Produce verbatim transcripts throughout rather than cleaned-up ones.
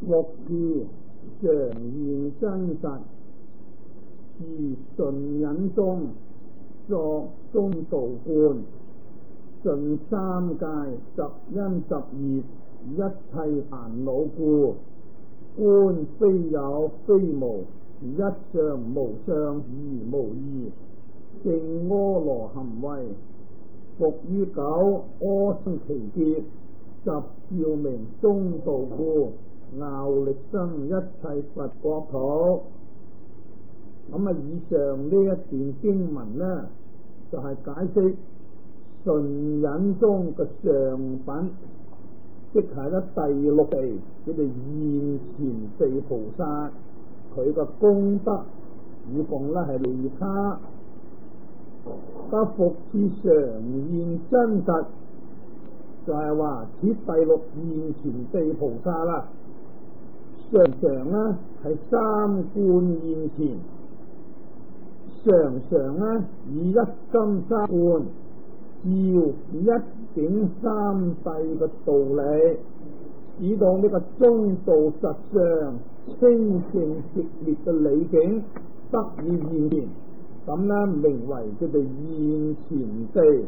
復是常現真實，而純忍中作中道觀，盡三界十因十業一切煩惱故，觀非有非無，一相無相而無異，正阿羅含位，復於九阿僧祇劫，十照明中道故，樂力生一切佛國土。咁啊，以上呢一段經文呢，就係、是、解釋順忍中嘅上品，即係咧第六地，佢哋現前地菩薩，佢嘅功德以供咧係利他。得復次常現真實，就係話此第六現前地菩薩啦，常常咧係三觀現前，常常咧以一心三觀照一境三世嘅道理，使到呢個中道實相清淨直烈嘅理境得以現前，咁咧名為佢哋現前地。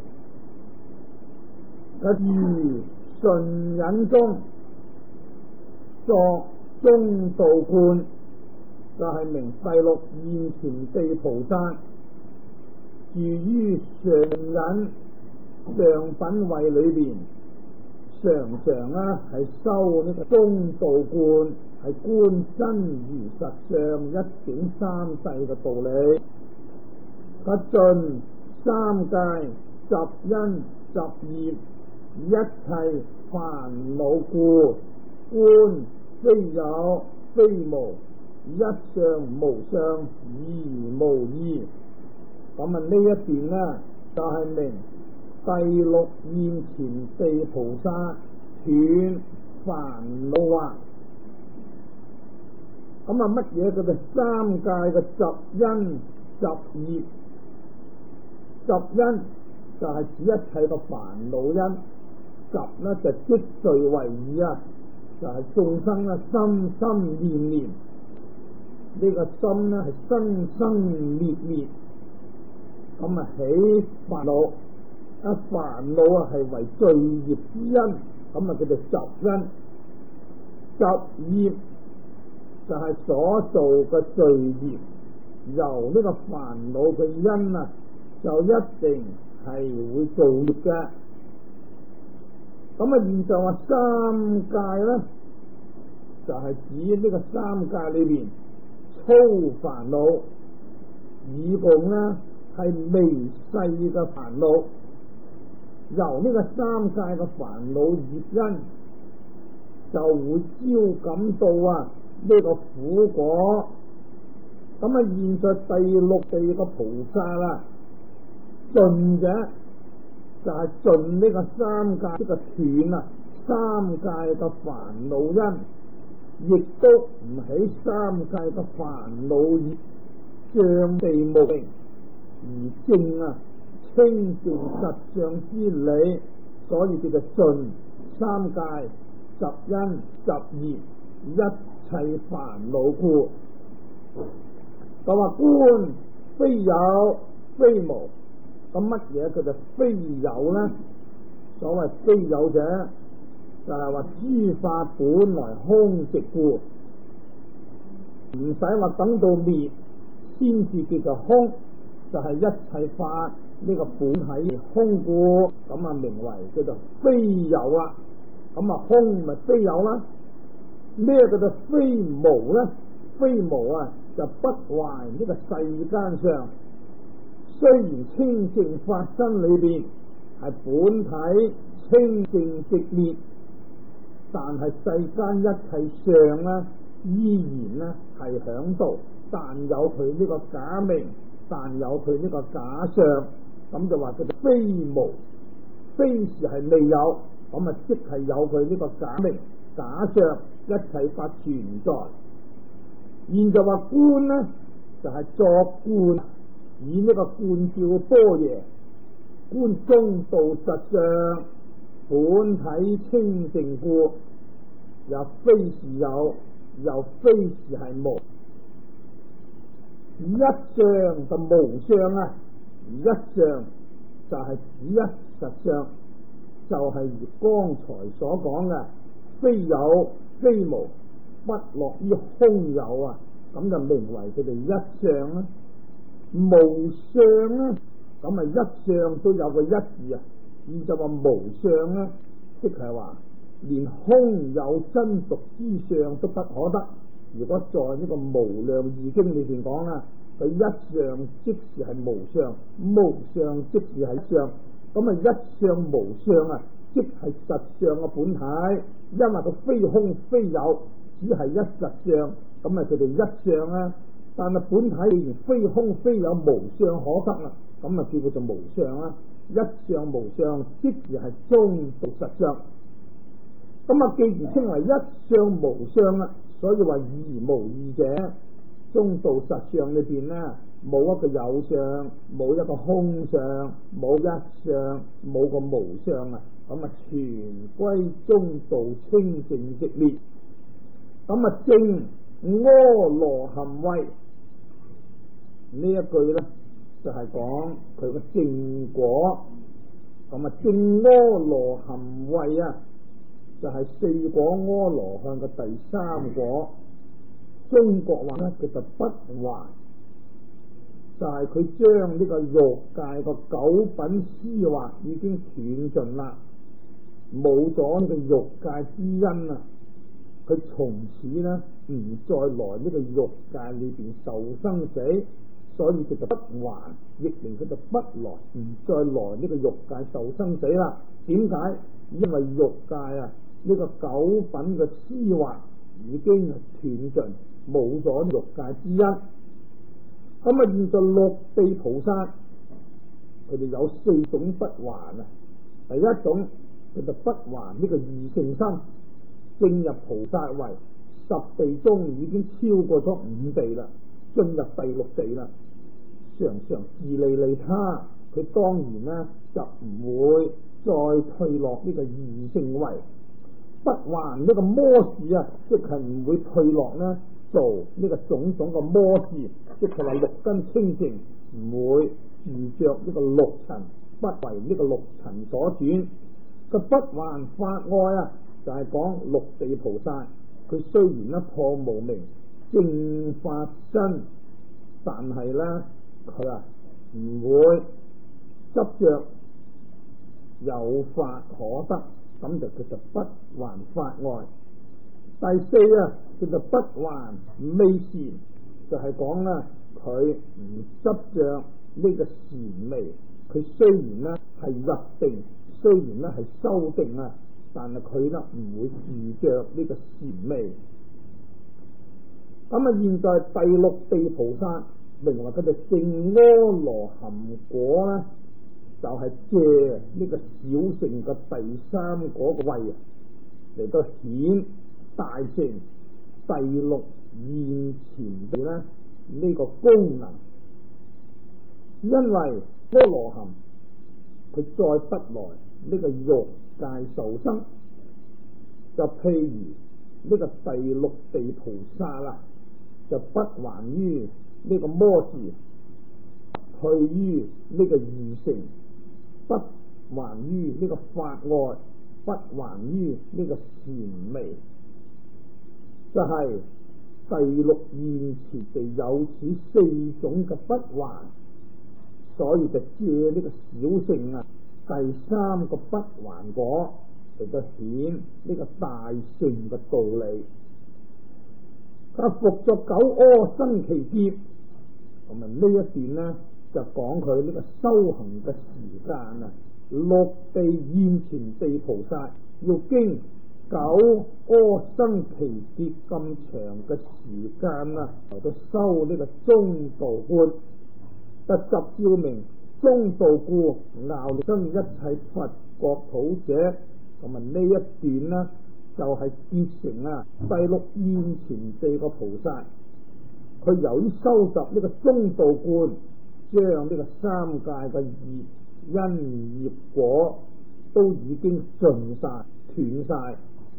如順忍中作中道觀，就係、是、名第六現前地菩薩，住於常忍上品位裏邊，常常咧係修呢個中道觀，係觀真如實相一境三世嘅道理，不盡三界十因十業一切煩惱故，觀非有非無，一相無相而無異。咁啊呢一段呢，就係、是、明第六現前地菩薩斷煩惱惑。咁啊乜嘢叫做三界嘅十因十業？十因就係指一切嘅煩惱因，十呢就積聚為二啊，就係、是、眾生咧心心念念，呢、這個心呢係生生滅滅，咁啊起煩惱，啊煩惱啊係為罪業之因，咁啊叫做十因。十業就係所做嘅罪業，由呢個煩惱嘅因啊，就一定係會造業嘅。咁啊，現在話三界咧，就係、是、指呢個三界裏邊粗煩惱，以共呢係微細嘅煩惱，由呢個三界嘅煩惱業因，就會招感到啊呢、這個苦果。咁啊，現在第六地嘅菩薩啦，盡嘅就係盡呢個三界呢個斷啊三界嘅煩惱因，亦都唔起三界嘅煩惱業，障地無明，而證啊清淨實相之理，所以叫做盡三界十因十業一切煩惱故。就話觀非有非無，咁乜嘢叫做非有呢？所謂非有者，就係話諸法本來空寂故，唔使話等到滅先至叫做空，就係、是、一切法呢個本體空故，咁啊名為叫做非有啊。咁啊空咪非有啦，咩叫做非無呢？非無啊，就不壞呢個世間上，雖然清淨法身裏邊係本體清淨直滅，但係世間一切相呢，依然呢係響度，但有佢呢個假名，但有佢呢個假相，咁就話佢哋非無，非時係未有，咁啊即係有佢呢個假名假相，一切法存在。現在話觀呢，就係、是、作觀，以呢個觀照般若，觀中道實相，本體清淨故。 又非是有，又非是係無。一相就無相啊，一相就係指一實相，就係如剛才所講嘅非有非無，不落於空有啊，咁就名為佢哋一相啦。無相咧，咁啊一相都有個一字啊，而就話無相咧，即係話連空有真獨之相都不可得。如果在呢個無量義經裏邊講啦，佢一相即是係無相，無相即是係相，咁啊一相無相啊，即係實相嘅本體，因為佢非空非有，只係一實相，咁啊佢哋一相啦。但係本體既然非空非有，無相可得啦，咁啊叫佢做無相啦。一相無相，即是係中道實相。咁啊，既然稱為一相無相啦，所以話二無二者，中道實相裏邊呢，冇一個有相，冇一個空相，冇一相，冇個無相啊，咁啊全歸中道清淨寂滅。咁啊正阿羅含位呢一句咧，就係講佢個正果。咁啊正阿羅含位啊，就係、是、四果阿羅漢嘅第三果。中國話咧，叫做不還，就係佢將呢個欲界個九品思惑已經斷盡啦，冇咗呢個欲界之因啊，佢從此呢唔再來呢個欲界裏邊受生死，所以叫做不還，亦令佢就不來，唔再來呢個欲界受生死啦。點解？因為欲界啊，呢、這個九品嘅思惑已經係斷盡，冇咗欲界之因。咁啊，現在六地菩薩佢哋有四種不還啊。第一種叫做不還呢個二乘心，進入菩薩位，十地中已經超過咗五地啦，進入第六地啦。常常自利利他，佢當然呢就唔會再退落呢個二乘位。不還呢個魔事啊，即係唔會退落呢做呢個種種嘅魔事，即係話六根清淨，唔會住着呢個六塵，不為呢個六塵所轉。個不還法外啊，就係、是、講六地菩薩，佢雖然呢破無明正法身，但係呢佢啊唔會執着有法可得，咁就叫做不還法外。第四啊，叫做不還味禪，就係講啦，佢唔執着呢個禪味，佢雖然呢係入定，雖然呢係修定啊，但係佢呢唔會住着呢個禪味。咁啊，現在第六地菩薩，名為佢哋正阿羅含果咧，就係、是、借呢個小乘嘅第三果個位嚟到顯大乘第六現前嘅咧呢個功能。因為阿羅含佢再不來呢個欲界受生，就譬如呢個第六地菩薩啦，就不還於呢個魔事，退於呢個二乘，不還於呢個法外，不還於呢個禪味，就係、是、第六現前地有此四種嘅不還，所以就借呢個小乘啊第三個不還果嚟到顯呢個大乘嘅道理。佢復作九阿生其劫，咁啊呢一段呢就講佢呢個修行嘅時間啊，六地現前地菩薩要經九阿生其劫咁長嘅時間啊，嚟到修呢個中道觀，特集照明中道故，樂力生一切佛國土者。咁啊呢一段呢就係、是、結成啊第六現前地個菩薩，佢由於收集呢個中道觀，將呢個三界嘅業因業果都已經盡晒斷晒，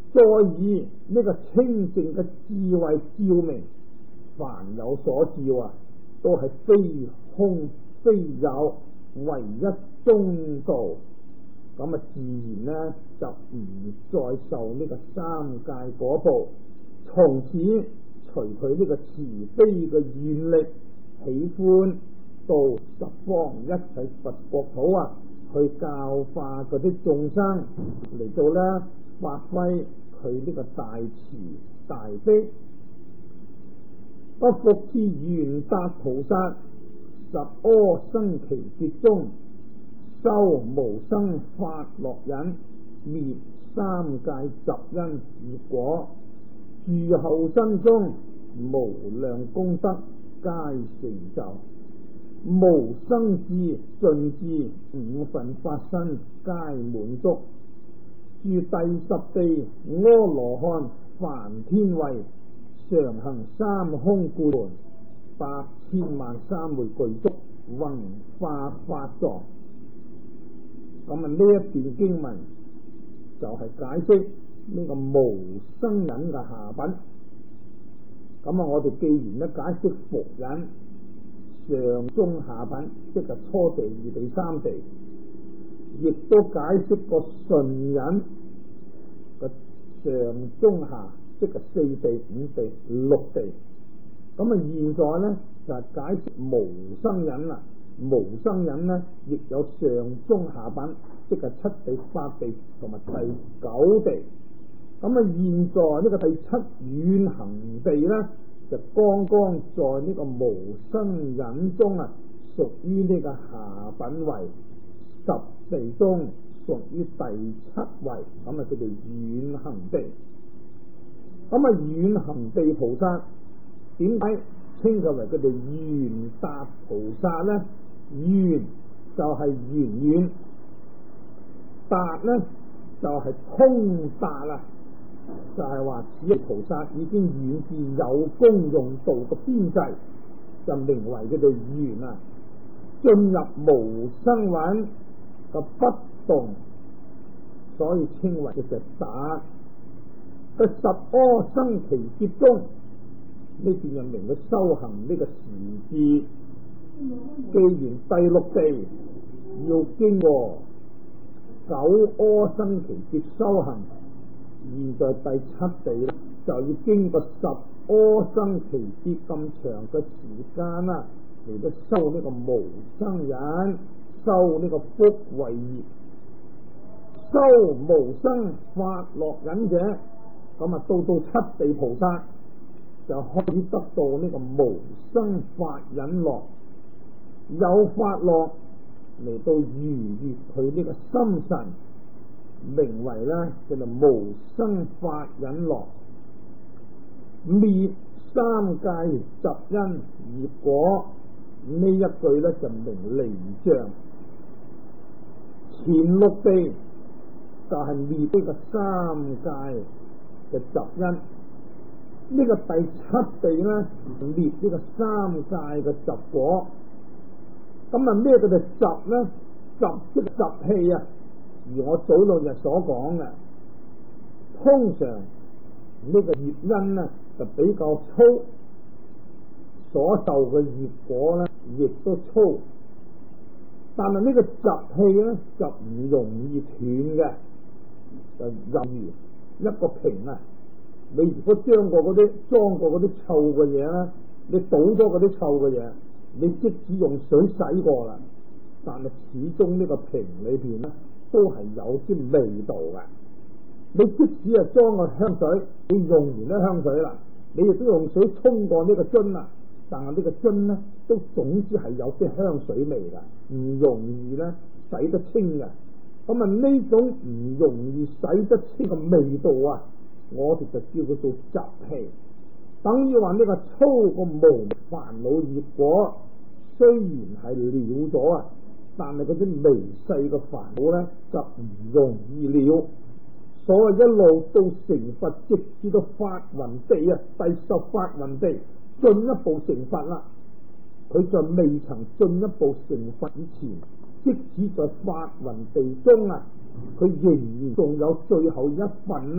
再以呢個清淨嘅智慧照明，凡有所照啊，都係非空非有，唯一中道。咁啊，自然呢就唔再受呢個三界果報，從此隨佢呢個慈悲嘅願力，喜歡到十方一切佛國土啊，去教化嗰啲眾生，嚟到呢發揮佢呢個大慈大悲。不復之圓達菩薩，十阿僧祇劫中，修無生法樂忍，滅三界集因業果，住後身中無量功德皆成就，無生智盡智五分法身皆滿足，住第十地阿羅漢梵天位，常行三空故門，百千萬三昧具足，宏化法藏。咁啊，呢一段經文就係解釋呢個無生忍嘅下品。咁啊，我哋既然咧解釋伏忍上中下品，即係初地、二地、三地，亦都解釋個順忍個上中下，即係四地、五地、六地。咁啊，現在咧就係解釋無生忍啦。無生忍呢，亦有上中下品，即係七地、八地同埋第九地。咁啊，現在呢個第七遠行地呢，就剛剛在呢個無生忍中啊，屬於呢個下品位，十地中屬於第七位，咁啊叫做遠行地。咁啊，遠行地菩薩點解稱佢為佢哋圓達菩薩呢？圓就係圓遠，達呢就係、是、通達啦，就係話此菩薩已經遠至有功用道嘅邊際，就名為佢哋圓啊。進入無生忍嘅不動，所以稱為佢哋達。佢十阿僧祇劫中，呢段就明佢修行呢個時節。既然第六地要經過九阿僧祇劫修行，現在第七地咧就要經過十阿僧祇劫咁長嘅時間啦，嚟到修呢個無生忍，修呢個福慧業，修無生法樂忍者，咁啊到到七地菩薩就開始得到呢個無生法忍樂。有法樂嚟到愉悅佢呢個心神，名為咧叫做無生法忍樂。滅三界集因業果，呢一句咧就名離障。前六地就係滅呢個三界嘅集因，呢、這個第七地咧滅呢個三界嘅集果。咁啊咩叫做集呢？集即集氣啊！而我早兩日所講嘅，通常呢個業因呢就比較粗，所受嘅業果呢亦都粗，但係呢個集氣呢就唔容易斷嘅，就猶如一個瓶啊！你如果將過嗰啲裝過嗰啲臭嘅嘢咧，你倒咗嗰啲臭嘅嘢。你即使用水洗過啦，但係始終呢個瓶裏邊咧都係有啲味道嘅。你即使係裝個香水，你用完啲香水啦，你亦都用水沖過呢個樽啦，但係呢個樽咧都總之係有啲香水味嘅，唔容易咧洗得清嘅。咁啊呢種唔容易洗得清嘅味道啊，我哋就叫佢做集氣。等於話呢個粗個無煩惱業果，雖然係了咗啊，但係嗰啲微細嘅煩惱咧就唔容易了。所謂一路到成佛，直至到法雲地啊，第十法雲地進一步成佛啦。佢在未曾進一步成佛以前，即使在法雲地中啊，佢仍然仲有最後一份呢，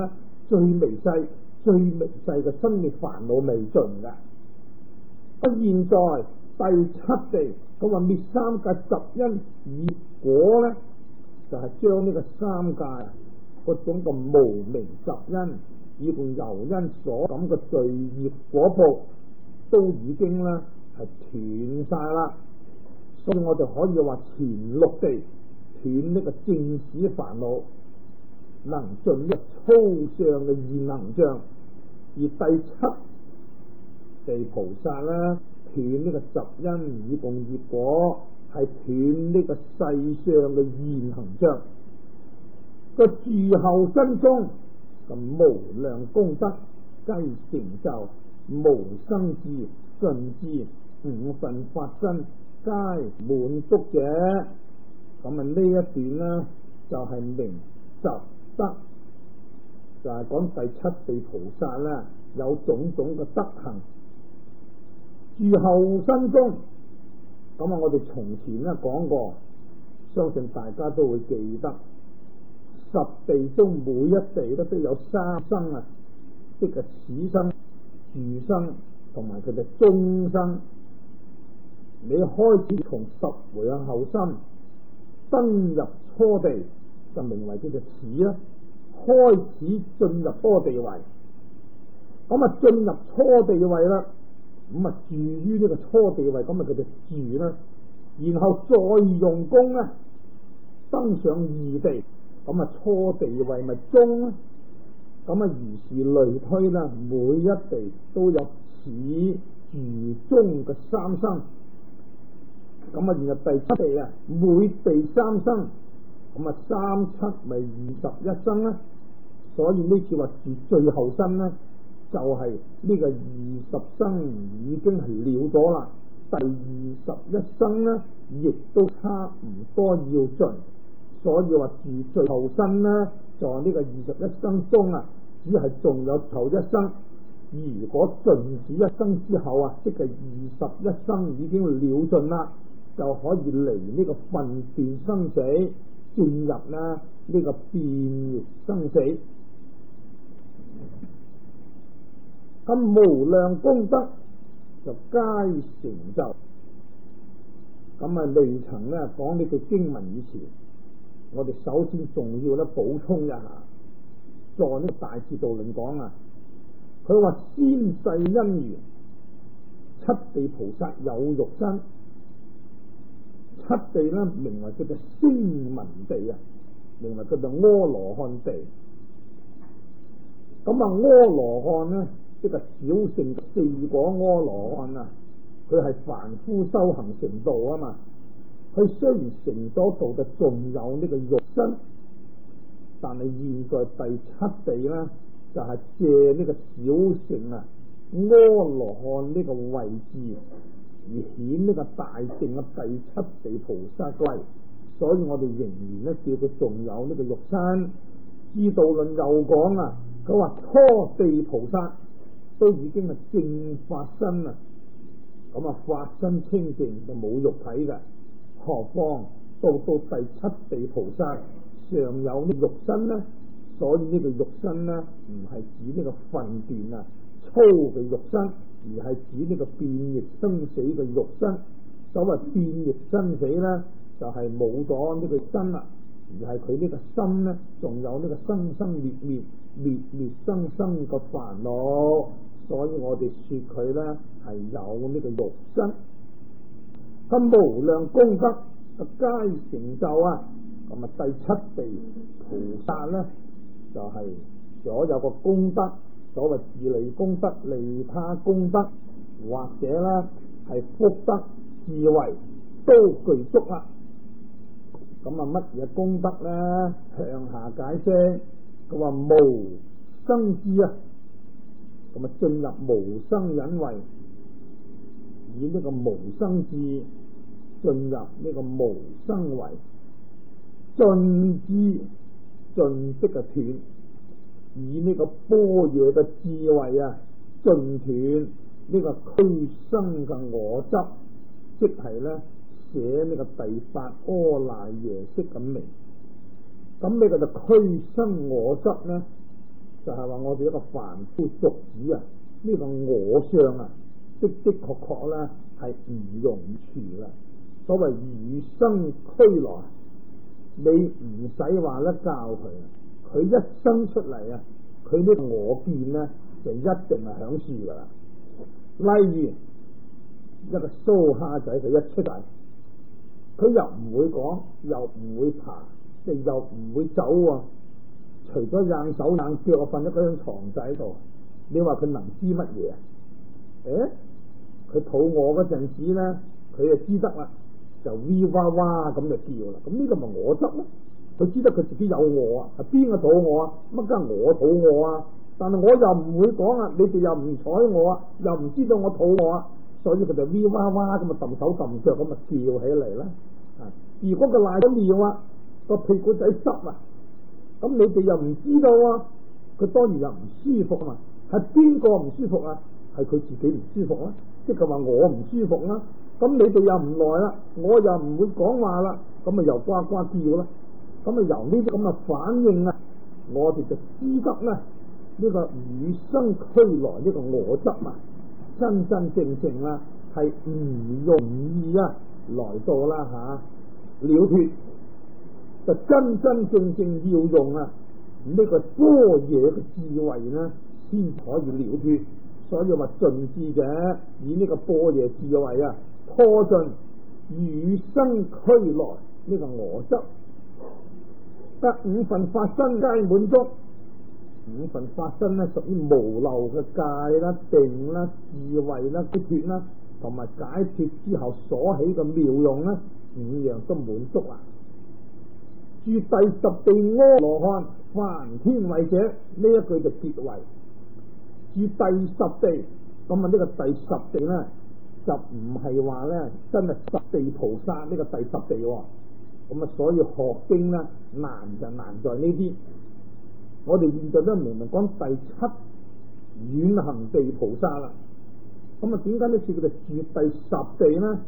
最微細、最微細嘅生滅煩惱未盡嘅。咁現在第七地咁話滅三界十因業果咧，就係、是、將呢個三界嗰種個無明十因以共由因所感嘅罪業果報都已經咧係斷晒啦。所以我哋可以話前六地斷呢個正使煩惱，能盡一粗相嘅現行相，而第七地菩薩咧斷呢個十因以共業果，係斷呢個世相嘅現行相。個住後身中咁無量功德皆成就，無生智盡智五分法身皆滿足者。咁啊呢一段呢就係、是、明習得，就係、是、講第七地菩薩啦，有種種嘅德行。住後身中，咁啊我哋從前咧講過，相信大家都會記得，十地中每一地咧都有三生啊，即係始生、住生同埋佢哋終生。你開始從十回向後身登入初地，就名為叫做始啦。開始進入多地位，咁啊進入初地位啦，咁啊住於呢個初地位，咁啊佢就住啦。然後再用功咧，登上二地，咁啊初地位咪終啦。咁啊如是類推啦，每一地都有始住終嘅三生。咁啊，然後第七地啊，每地三生，咁啊三七咪二十一生啦。所以呢次話住最後生咧，就係、是、呢個二十生已經係了咗啦。第二十一生咧，亦都差唔多要盡。所以話住最後生咧，就係呢個二十一生中啊，只係仲有頭一生。如果盡此一生之後啊，即係二十一生已經了盡啦，就可以離呢個分段生死，進入啦呢個變滅生死。咁無量功德就皆成就。咁啊未曾咧講呢句經文以前，我哋首先仲要咧補充一下，在呢個大智度論講啊，佢話先世因緣，七地菩薩有肉身。七地咧名為叫做聲聞地啊，名為叫做阿羅漢地。咁啊阿羅漢咧，即係小乘四果阿羅漢啊，佢係凡夫修行成道啊嘛。佢雖然成咗道，就仲有呢個肉身，但係現在第七地咧，就係、是、借呢個小乘啊阿羅漢呢個位置，而顯呢個大乘嘅第七地菩薩位，所以我哋仍然咧叫佢仲有呢個肉身。智度論又講啊，佢話初地菩薩都已經係正法身啊，咁啊法身清淨就冇肉體嘅，何況到到第七地菩薩尚有呢肉身呢？所以呢個肉身呢，唔係指呢個分段啊粗嘅肉身，而係指呢個變異生死嘅肉身。所謂變異生死呢，就係冇咗呢個身啦，而係佢呢個心呢，仲有呢個生生滅滅、滅滅生生嘅煩惱。所以我哋說佢呢係有呢個肉身。咁無量功德皆成就啊！咁啊第七地菩薩呢，就係、是、所有個功德，所謂自利功德、利他功德，或者咧係福德、智慧都具足啦。咁啊乜嘢功德咧？向下解釋，佢話無生智啊，咁啊進入無生忍位，以呢個無生智進入呢個無生位，盡智盡即係斷，以呢個般若嘅智慧啊，盡斷呢個俱生嘅我執，即係咧寫呢個第八阿賴耶識咁明。咁呢個就俱生我執咧， 就係話我哋一個凡夫俗子啊，呢個我相啊，的的確確咧係唔容處啦。所謂與生俱來，你唔使話咧教佢，佢一生出嚟啊，佢呢個我見咧就一定係響樹噶啦。例如一個蘇蝦仔，佢一出嚟，佢又唔會講，又唔會爬，即係又唔會走啊。除咗硬手硬腳瞓喺嗰張床仔度，你話佢能知乜嘢啊？誒，佢肚餓嗰陣時咧，佢就知得啦，就 V 哇哇咁就叫啦。咁呢個咪我執咯？佢知得佢自己有餓啊，係邊個肚餓啊？乜梗係我肚餓啊？但係我又唔會講啊，你哋又唔睬我啊，又唔知道我肚餓啊，所以佢就 V 哇哇咁啊，揼手揼腳咁啊叫起嚟啦。啊，如果佢賴咗尿啊，個屁股仔濕啊，咁你哋又唔知道啊，佢當然又唔舒服啊嘛。係邊個唔舒服啊？係佢自己唔舒服啊，即係話我唔舒服啦。咁你哋又唔來啦，我又唔會講話啦，咁咪又呱呱叫啦。咁啊由呢啲咁嘅反應啊，我哋就知得咧呢個與生俱來呢個我執啊，真真正正啦係唔容易啊來到啦吓了脫，就真真正正要用啊呢個般若嘅智慧呢先可以了脫。所以話盡智者以呢個般若智慧啊破盡與生俱來呢個我執，得五分法身皆滿足。五分法身咧屬於無漏嘅戒啦、定啦、智慧啦、解脫啦，同埋解脫之後所起嘅妙用咧，五樣都滿足啦。住第十地阿羅漢梵天位者，呢一句就結為住第十地。咁啊呢個第十地咧就唔係話咧真係十地菩薩呢個第十地喎。咁啊所以學經咧難就難在呢啲。我哋現在都明明講第七遠行地菩薩啦。咁啊點解呢次佢哋住第十地咧？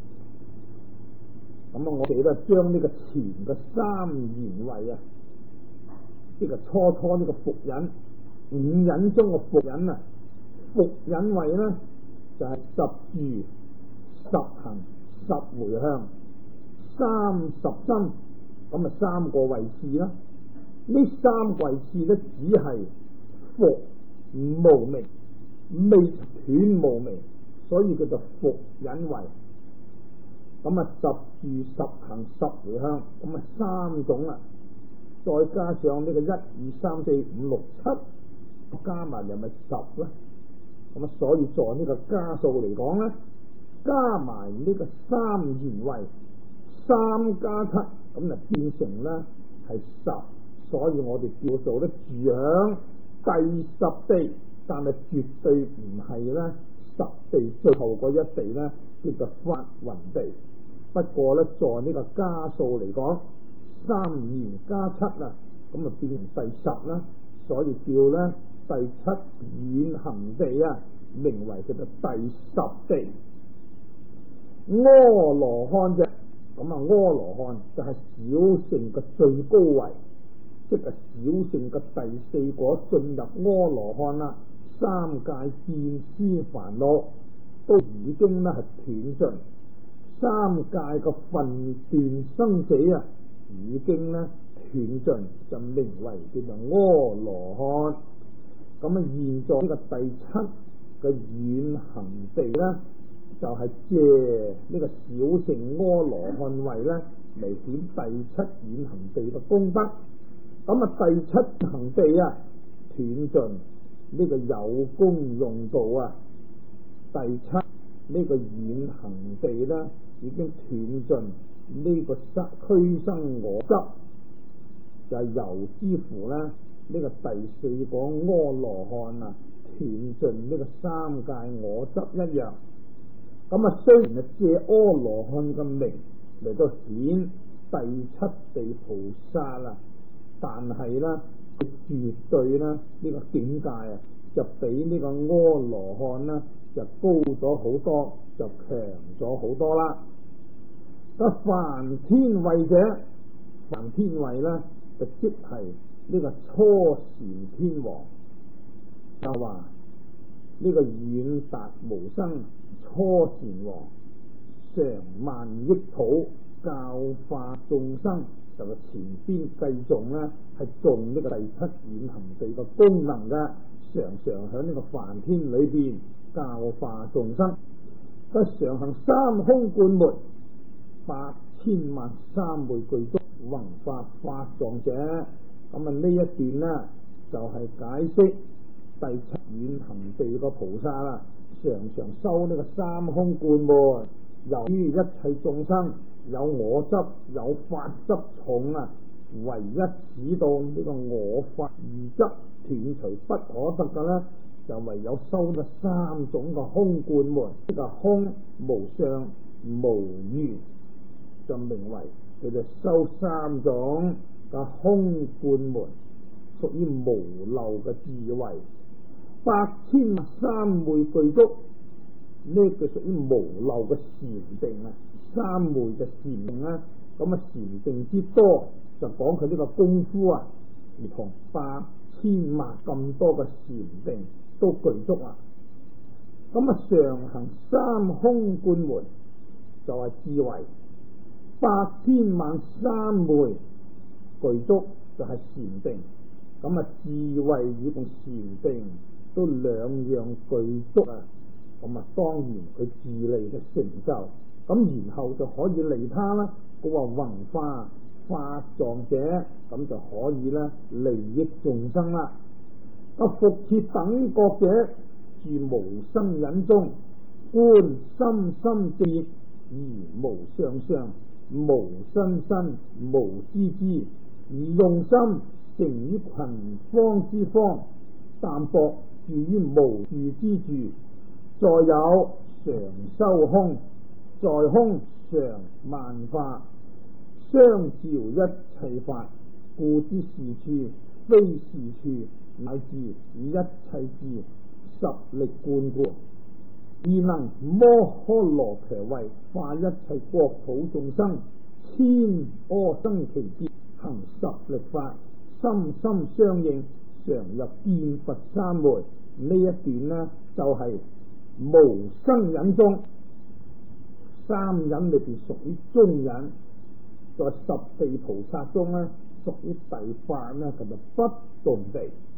咁啊我哋咧將呢個前嘅三賢位啊，呢個初初呢個伏忍五忍中嘅伏忍啊，伏忍位咧就係、是、十住十行十回向三十身，咁啊三個位次啦。呢三位次咧只係伏無明，未斷無明，所以叫做伏忍位。咁啊十住十行十回向，咁啊三種啦，再加上呢個一二三四五六七，加埋又咪十啦。咁啊所以在呢個加數嚟講咧，加埋呢個三賢位三加七，咁就變成咧係十。所以我哋叫做咧住響第十地，但係絕對唔係咧十地最後嗰一地咧叫做法雲地。不過咧在呢個加數嚟講，三賢加七啊，咁啊變成第十啦。所以叫咧第七遠行地啊，名為叫做第十地。阿羅漢啫，咁啊阿羅漢就係小乘嘅最高位。即係小乘嘅第四果進入阿羅漢啦，三界見思煩惱都已經咧係斷盡，三界嘅分段生死啊已經咧斷盡，就名為叫做阿羅漢。咁啊現在呢個第七嘅遠行地咧，就係、是、借呢個小乘阿羅漢位咧嚟顯第七遠行地嘅功德。咁啊，第七行地啊，斷盡呢個有功用道啊，第七呢個遠行地咧，已經斷盡呢個生俱生我執，就係、是、由之乎咧呢、這個第四個阿羅漢啊，斷盡呢個三界我執一樣。咁啊，雖然係借阿羅漢嘅名嚟到顯第七地菩薩啦。但係咧，絕對咧呢、這個境界啊，就比呢個阿羅漢咧就高咗好多，就強咗好多啦。咁梵天位者，梵天位咧就即係呢個初禪天王就話呢個遠達無生初禪王，常萬億土教化眾生，就係前邊計誦咧係誦呢個第七遠行地嘅功能嘅，常常喺呢個梵天裏邊教化眾生。佢常行三空貫門，八千萬三昧具足宏法法藏者。咁啊呢一段呢，就係、是、解釋第七遠行地個菩薩啦，常常修呢個三空貫門。由於一切眾生有我執有法執重啊，唯一使到呢個我法二執斷除不可得嘅呢，就唯有修呢三種嘅空貫門。呢個空無相無餘，就名為佢哋修三種嘅空貫門，屬於無漏嘅智慧。百千三昧具足，呢個屬於無漏嘅禪定啊。三昧嘅禪定啦，咁啊禪定之多就講佢呢個功夫啊，而同百千萬咁多嘅禪定都具足啊。咁啊常行三空貫門就係智慧，百千萬三昧具足就係禪定。咁啊智慧與同禪定都兩樣具足啊，咁啊當然佢自利嘅成就，咁然後就可以利他啦。佢話宏化法藏者，咁就可以咧利益眾生啦。啊復次等覺者，住無生忍中，觀心心正而無相相，無身身無知知，而用心成於群方之方，淡薄住於無住之住。再有常修空，在空常萬化，相照一切法，故知是處非是處，乃至以一切智十力貫顧，而能摩訶羅伽位化一切國土眾生，千阿僧祇劫行十力法，心心相應，常入見佛三昧。呢一段呢就係、是、無生忍中，三忍裏邊屬於中忍，在十地菩薩中呢屬於第八呢，就係不動地。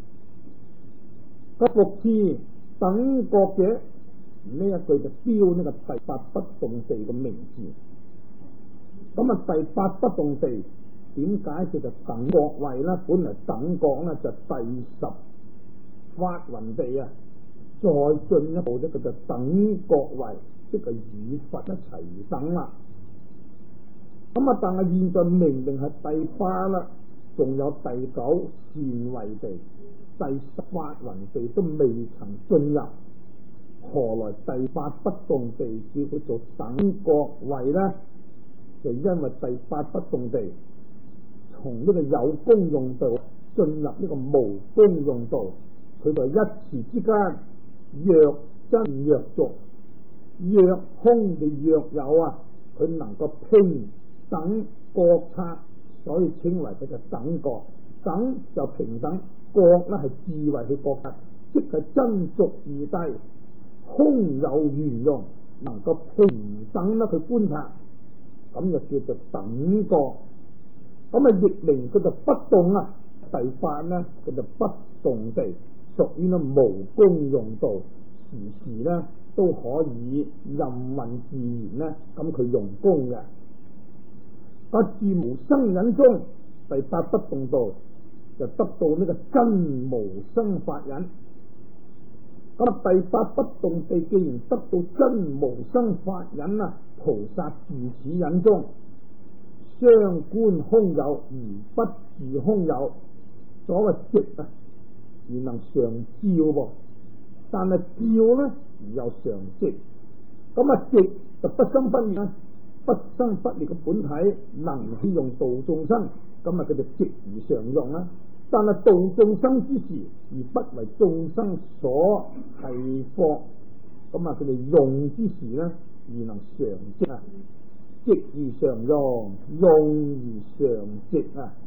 個復次等覺者，呢一句就標呢個第八不動地嘅名字。咁啊第八不動地點解叫做等覺位呢？本來等覺呢就第十法雲地啊，再進一步呢佢就等覺位，即係與佛一齊等啦。咁啊但係現在明明係第八啦，仲有第九善慧地、第十法雲地都未曾進入，何來第八不動地叫佢做等覺位呢？就因為第八不動地從呢個有功用道進入呢個無功用道，佢就一時之間若真若俗，若空嘅若有啊，佢能夠平等覺察，所以稱為佢嘅等覺。等就平等，覺咧係智慧去覺察，即係真俗二諦，空有圓融，能夠平等咧去觀察，咁就叫做等覺。咁啊譯明佢就不動啊。第八呢佢就不動地，屬於呢無功用道，時時呢都可以任運自然呢，咁佢用功嘅。啊住無生忍中，第八不動道就得到呢個真無生法忍。咁啊第八不動地既然得到真無生法忍啊，菩薩住此忍中，相觀空有而不住空有。所謂寂啊，而能常照噃，但係照呢而又常寂。咁啊寂就不生不滅啊，不生不滅嘅本體能使用度眾生，咁啊佢就寂而常用啦。但係度眾生之時而不為眾生所係貨，咁啊佢哋用之時呢而能常寂啊，寂而常用，用而常寂啊。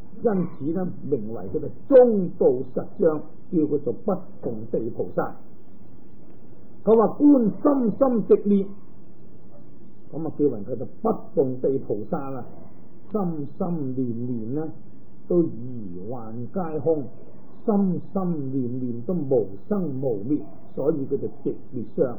因此咧名為佢哋中道實相，叫佢做不動地菩薩。佢話觀深深寂滅，咁啊叫人佢就不動地菩薩啦。心心念念呢都疑幻皆空，心心念念都無生無滅，所以佢就寂滅相。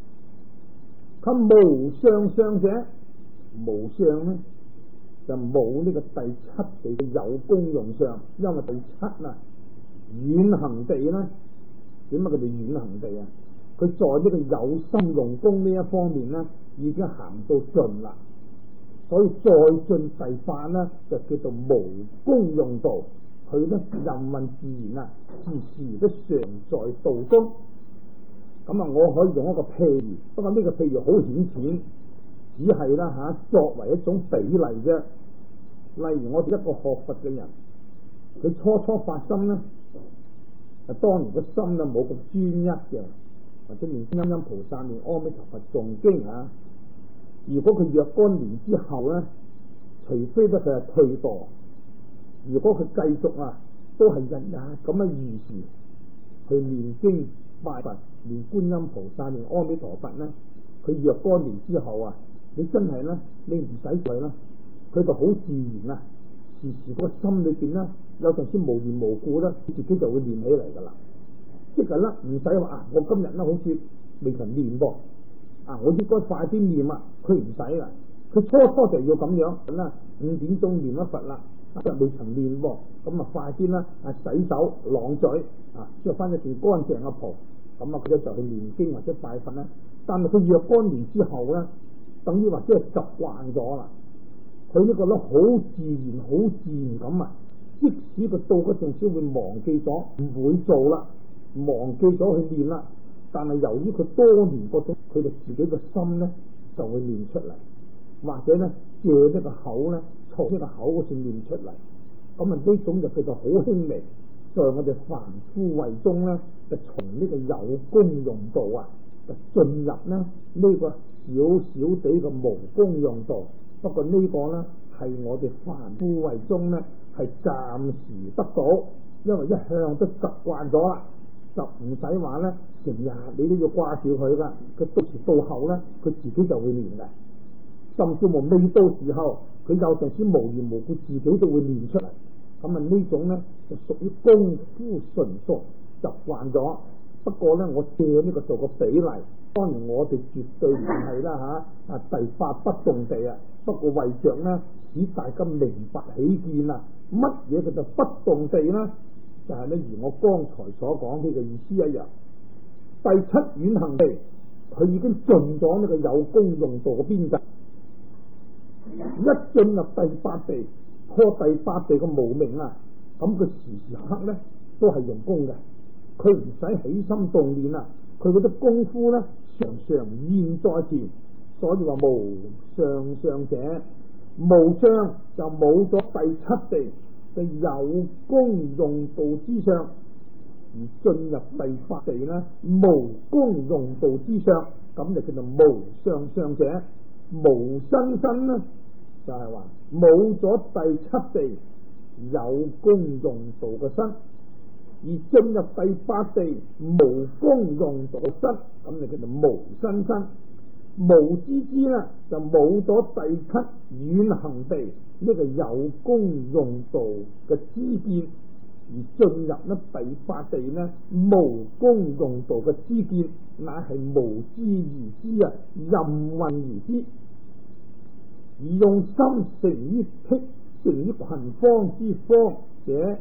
佢無相相者，無相呢就冇呢個第七地嘅有功用相，因為第七啊遠行地咧，點解佢哋遠行地啊？佢在呢個有心用功呢一方面咧，已經行到盡啦，所以再進第八咧就叫做無功用道。佢咧任運自然啊，時時都常在道中。咁啊，我可以用一個譬如，不過呢個譬如好顯淺，只係啦吓作為一種比例啫。例如我哋一個學佛嘅人，佢初初發心咧，啊當然個心咧冇咁專一嘅，或者念觀音菩薩、念阿彌陀佛誦經啊。如果佢若干年之後咧，除非得佢係退墮，如果佢繼續啊，都係日日咁樣如時去念經拜佛、念觀音菩薩、念阿彌陀佛咧，佢若干年之後啊，你真係咧，你唔使佢啦。佢就好自然啊，時時個心裏邊咧，有陣時無緣無故咧，自己就會念起嚟噶啦。即係咧，唔使話啊，我今日咧好似未曾念噃，啊，我應該快啲念啊。佢唔使啦，佢初初就要咁樣啦。五點鐘念一佛啦，今日未曾念噃，咁啊快啲啦，啊洗手朗嘴啊，着翻一件乾淨嘅袍，咁啊佢就去念經或者拜佛啦。但係佢若干年之後咧，等於話即係習慣咗啦。佢呢個咧好自然，好自然咁啊！即使佢到嗰陣時會忘記咗，唔會做啦，忘記咗去練啦。但係由於佢多年嗰種，佢哋自己個心咧就會練出嚟，或者咧借呢個口咧，從呢個口嗰處練出嚟。咁啊呢種就叫做好輕微，在我哋凡夫位中咧，就從呢個有功用道啊，就進入咧呢個少少地嘅無功用道。不過呢個呢係我哋凡夫位中呢係暫時得到，因為一向都習慣咗啦，就唔使話呢成日你都要掛住佢噶，佢到時到後呢佢自己就會練嘅，甚至乎未到時候佢有陣時無緣無故自己都會練出嚟。咁啊呢種呢就屬於功夫純熟習慣咗。不過呢我借呢個做個比例，當然我哋絕對唔係啦吓啊第八不動地啊。不過為着呢使大家明白起見啊，乜嘢叫做不動地呢？就係、是、呢如我剛才所講呢個意思一樣。第七遠行地，佢已經盡咗呢個有功用道嘅邊際，一進入第八地，破第八地嘅無明啊，咁佢時時刻刻呢都係用功嘅，佢唔使起心動念啊，佢嗰啲功夫呢常常現在前。所以話無相相者，無相就冇咗第七地嘅有功用道之相，而進入第八地呢無功用道之相，咁就叫做無相相者。無身身呢就係話冇咗第七地有功用道嘅身，而進入第八地無功用道嘅身，咁就叫做無身身。無之之呢就冇咗第七遠行地呢、這個有功用道嘅知見，而進入呢第八地呢無功用道嘅知見，乃係無知而知啊，任運而知，而用心成於辟，成於群方之方者。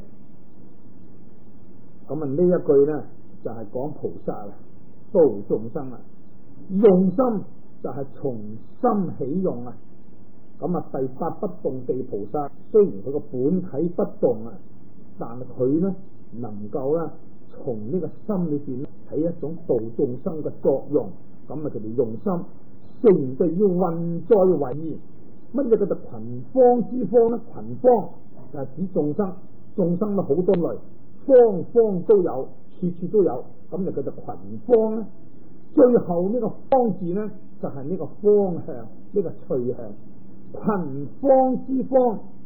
咁啊呢一句呢就係、是、講菩薩啦，度眾生啦，用心。就係從心起用啊！咁啊，第八不動地菩薩雖然佢個本體不動啊，但係佢呢能夠咧從呢個心裏邊起一種度眾生嘅作用。咁啊，佢哋用心成地要運再為義。乜嘢叫做群方之方呢？群方就係指眾生，眾生都好多類，方方都有，處處都有，咁就叫做群方咧。最後呢個方字呢，就係、是、呢個方向，呢、這個隨向。群方之方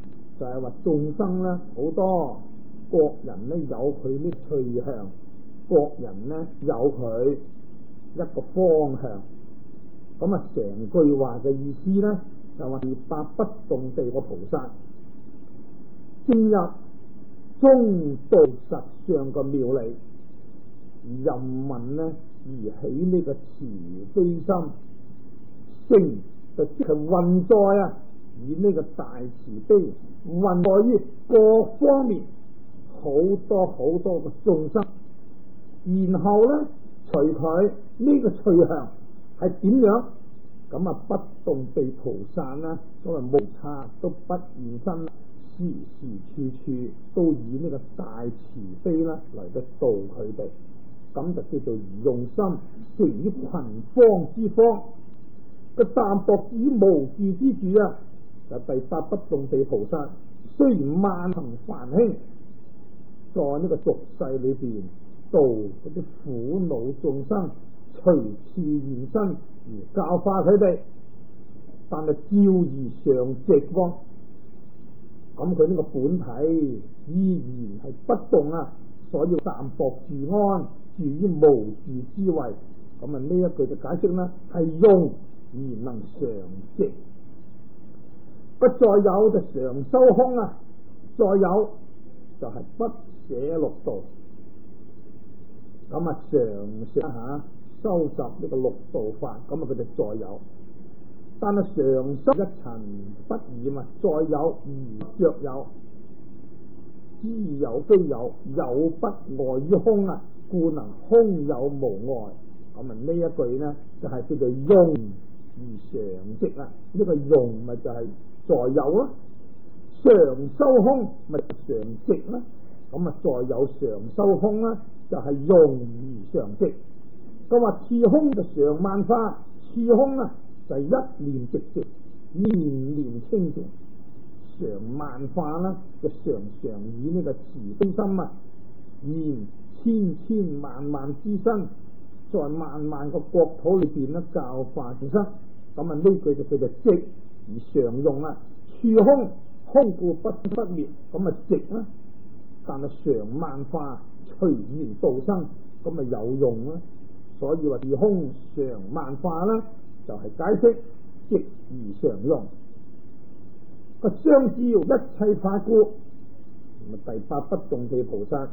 就係話眾生咧好多，各人咧有佢啲趣向，各人咧有佢一個方向。咁啊，成句話嘅意思咧就話第八不動地個菩薩進入中道實相嘅妙理，任問咧而起呢個慈悲心，性就即係運在啊，以呢個大慈悲運在於各方面好多好多嘅眾生，然後咧隨佢呢個趣向係點樣，咁啊不動地菩薩啦，所謂無差都不現身，時時處處都以呢個大慈悲啦嚟到度佢哋，咁就叫做用心成於群方之方，個淡薄至於無住之住啊！就第八不動地菩薩雖然萬行繁興，在呢個俗世裏邊度嗰啲苦惱眾生，隨次現身而教化佢哋，但係照而常寂喎。咁佢呢個本體依然係不動啊，所以淡薄住安，住於無住之位。咁啊呢一句就解釋啦，係用而能常寂，不再有就常修空啊，再有就係不捨六道。咁啊常常吓收集呢個六道法，咁啊佢哋再有。但係常修一塵不染啊，再有而着有，知有非有，有不外於空啊，故能空有無礙。咁啊呢一句呢就係、是、叫做用而常寂啦。呢、這個用咪就係在有啦，常修空咪常寂啦。咁啊在有常修空啦，就係、是、用而常寂。咁話次空就常萬化，次空啊就係一念直直，念念清淨，常萬化啦，就常常以呢個慈悲心啊，現千千萬萬之身，在萬萬個國土裏邊咧教化眾生。咁啊呢句就叫做寂而常用啦。處空空故不不滅，咁啊寂啦，但係常萬化隨緣度生，咁啊有用啦。所以話處空常萬化啦，就係、是、解釋寂而常用。個相照一切法故，咁啊第八不動地菩薩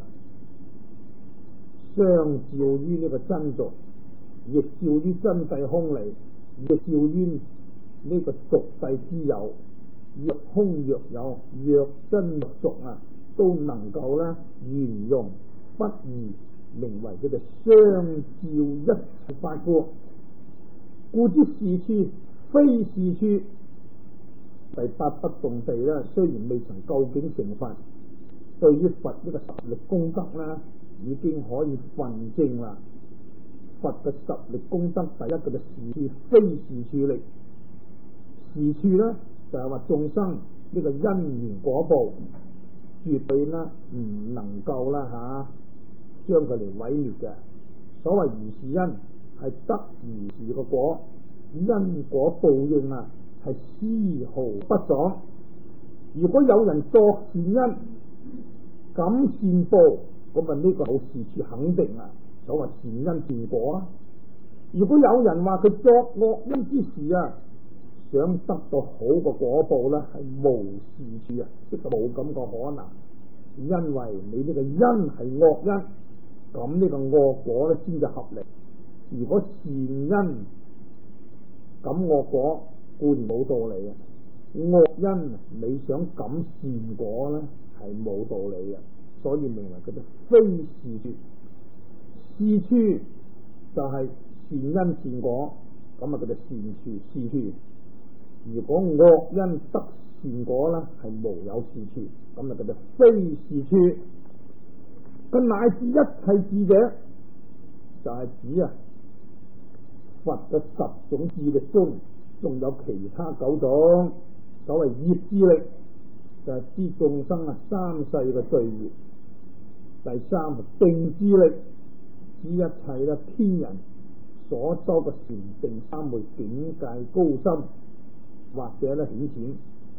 相照於呢個真俗，亦照於真諦空理，亦照於呢個俗諦之有，若空若有，若真若俗啊，都能夠咧圓融不異，名為佢哋相照一切法故。故知是處非是處。第八不動地咧，雖然未曾究竟成佛，對於佛呢個實力功德咧，已經可以分證啦。佛嘅實力功德，第一個就是處非是處力。是處咧就係、是、話眾生呢個因緣果報，絕對咧唔能夠啦吓，將佢嚟毀滅嘅。所謂如是因，係得如是個果，因果報應啊，係絲毫不爽。如果有人作善因，感善報，咁啊呢個好事處肯定啊，所謂善因善果啊。如果有人話佢作惡因之時啊，想得到好個果報咧，係無是處啊，即係冇咁個可能。因為你呢個因係惡因，咁呢個惡果咧先至合理。如果善因咁惡果固然冇道理嘅，惡因你想感善果咧係冇道理嘅，所以名為佢哋非是處。是處就係善因善果，咁啊佢哋善處是處。如果惡因得善果咧係無有是處，咁啊佢哋非是處。佢乃至一切智者，就係、是、指啊佛嘅十種智力中，仲有其他九種，所謂業智力，就係、是、知眾生啊三世嘅罪業。第三係定智力，知一切咧天人所修嘅禪定三昧境界高深或者咧顯淺。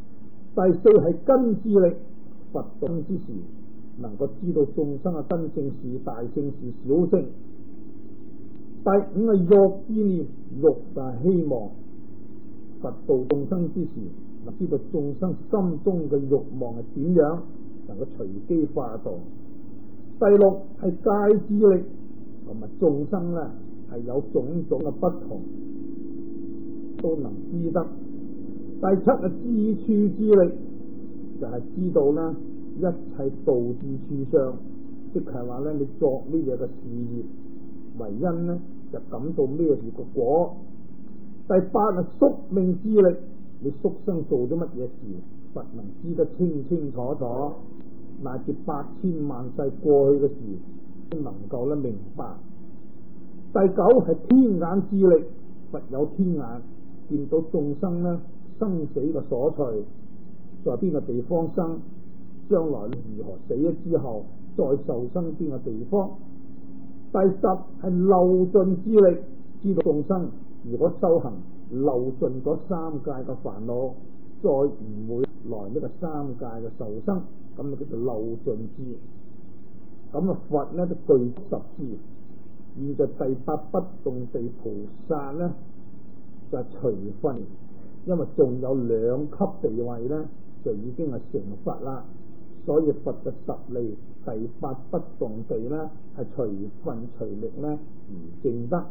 第四係根智力，佛動之時能夠知道眾生嘅真性是大性是小性。第五係欲之念，欲就係希望，佛度眾生之時能知道眾生心中嘅欲望係點樣，能夠隨機化度。第六係界智力，同埋眾生咧係有種種嘅不同，都能知得。第七係智處之力，就係、是、知道咧一切道之處上，即係話咧你作呢嘢嘅事業為因咧，就感到咩事個果。第八係宿命之力，你宿生做咗乜嘢事，佛能知得清清楚楚，乃至百千萬世過去嘅事都能夠咧明白。第九係天眼之力，佛有天眼，見到眾生咧生死嘅所隨，在邊個地方生，將來如何死咗之後再受生邊個地方。第十係漏盡之力，知道眾生如果修行漏盡咗三界嘅煩惱，再唔會來呢個三界嘅受生，咁就叫做漏盡之。咁啊佛呢就具十智。現在第八不動地菩薩呢就係隨分，因為仲有兩級地位呢就已經係成佛啦，所以佛嘅十利第八不動地呢係隨分隨力呢而證得。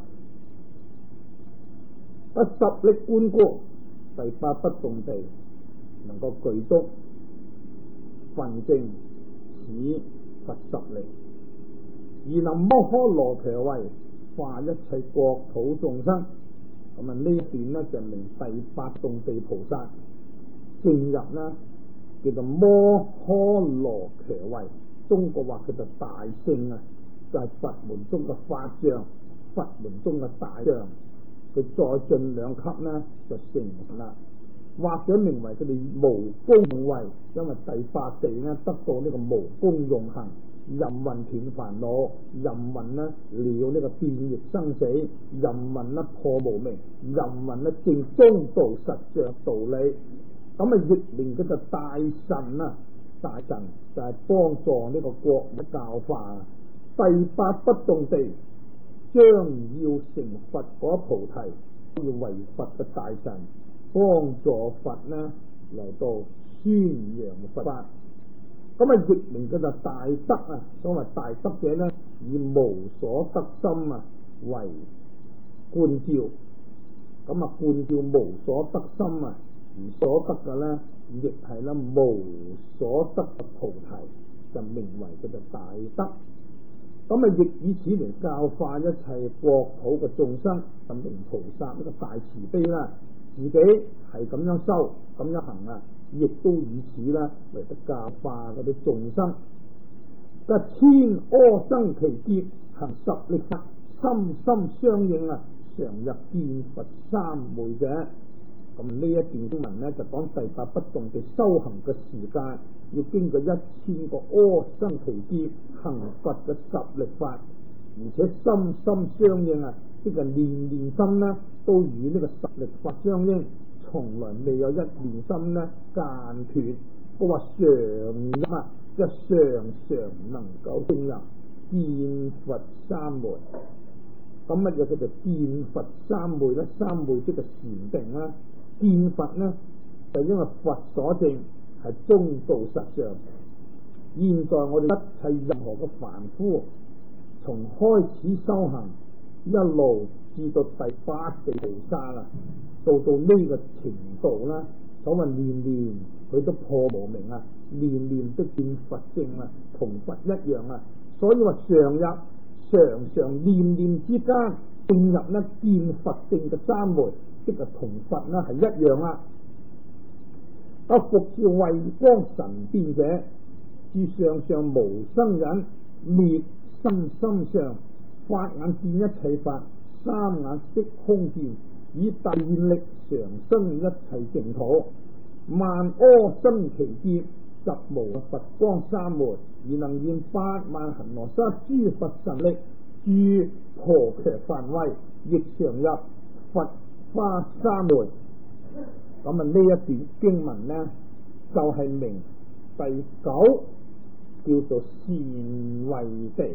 啊十力觀過，第八不動地能夠具足分證，此佛十力，而能摩訶羅伽位化一切國土眾生。咁啊呢段呢就名第八動地菩薩進入呢叫做摩訶羅伽位，中國話叫做大聖啊，就係、是、佛門中嘅法將，佛門中嘅大將。佢再進兩級呢就成啦，或者名為佢哋無功位，因為第八地呢得到呢個無功用行，任運斷煩惱，任運呢了呢個變易生死，任運呢破無明，任運呢證中道實相道理。咁啊譯名嗰就大神啊，大神就係幫助呢個國嘅教化。第八不動地將要成佛嗰菩提，要為佛嘅大神，幫助佛呢嚟到宣揚佛法。咁啊譯名嘅就大德啊，所謂大德者呢，以無所得心啊為觀照。咁啊觀照無所得心啊，而所得嘅呢亦係咧無所得嘅菩提，就名為佢就大德。咁啊亦以此嚟教化一切國土嘅眾生，就名菩薩呢個大慈悲啦。自己係咁樣修咁樣行啊，亦都以此咧嚟得教化嗰啲眾生。嘅千阿僧祇劫行十力法，心心相應啊，常入見佛三昧者。咁呢一段經文呢，就講第八不動地修行嘅時間，要經過一千個阿僧祇劫行佛嘅十力法，而且心心相應啊，即係念念心呢都與呢個十力法相應，從來未有一念心呢間斷。我話常入啊，即係常常能夠進入見佛三昧。咁乜嘢叫做見佛三昧呢？三昧即係禪定啦。見佛呢，就因為佛所證係中道實相。現在我哋一切任何嘅凡夫，從開始修行一路至到第八地菩薩啦，到到呢個程度啦，所謂念念佢都破無明啊，念念都見佛證啊，同佛一樣啊。所以話常入常常念念之間進入呢見佛證嘅三昧，即係同佛呢係一樣啦。啊，復照慧光神變者，至上上無生忍，滅心心相，法眼見一切法，三眼識空見，以大願力常生一切淨土。萬阿僧祇劫十無佛光三昧，而能現八萬恒河沙諸佛神力，住婆伽梵位，亦常入佛花三昧。咁啊呢一段經文呢就係名第九叫做善慧地。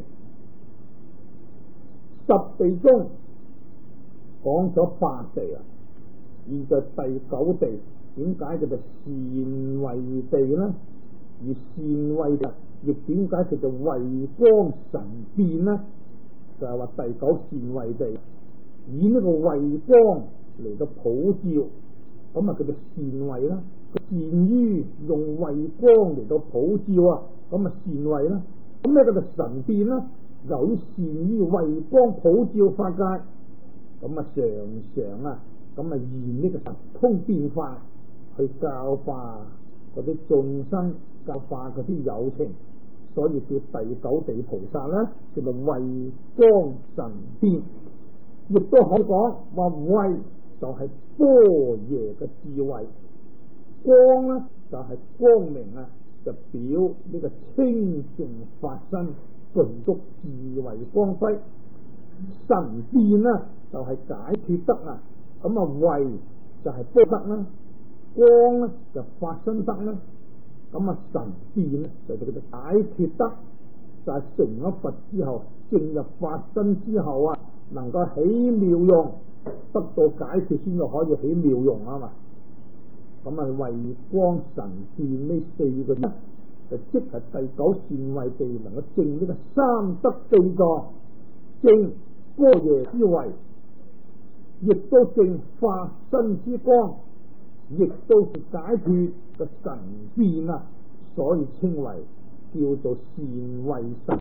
十地中講咗八地啊，現在第九地點解叫做善慧地呢？而善慧地亦點解叫做慧光神變呢？就係話第九善慧地以呢個慧光嚟到普照，咁啊叫做善慧啦。善於用慧光嚟到普照啊，咁啊善慧啦。咁咩叫做神變啦？由於善於慧光普照法界，咁啊常常啊咁啊現呢個神通變化去教化嗰啲眾生，教化嗰啲有情，所以叫第九地菩薩啦，叫做慧光神變。亦都可以講話慧就係般若嘅智慧，光呢就係光明啊，就表呢個清淨法身具足智慧光輝。神變呢就係解脫得啊，咁啊慧就係波得啦，光呢就法身得啦，咁啊神變呢就叫做解脫得，就係成咗佛之後進入法身之後啊，能夠起妙用，得到解脫先至可以起妙用啊嘛。咁啊慧光神變呢四個字就即係第九善慧地，能夠證呢個三德四座，證般若之慧，亦都證法身之光，亦都是解脫嘅神變啊，所以稱為叫做善慧神。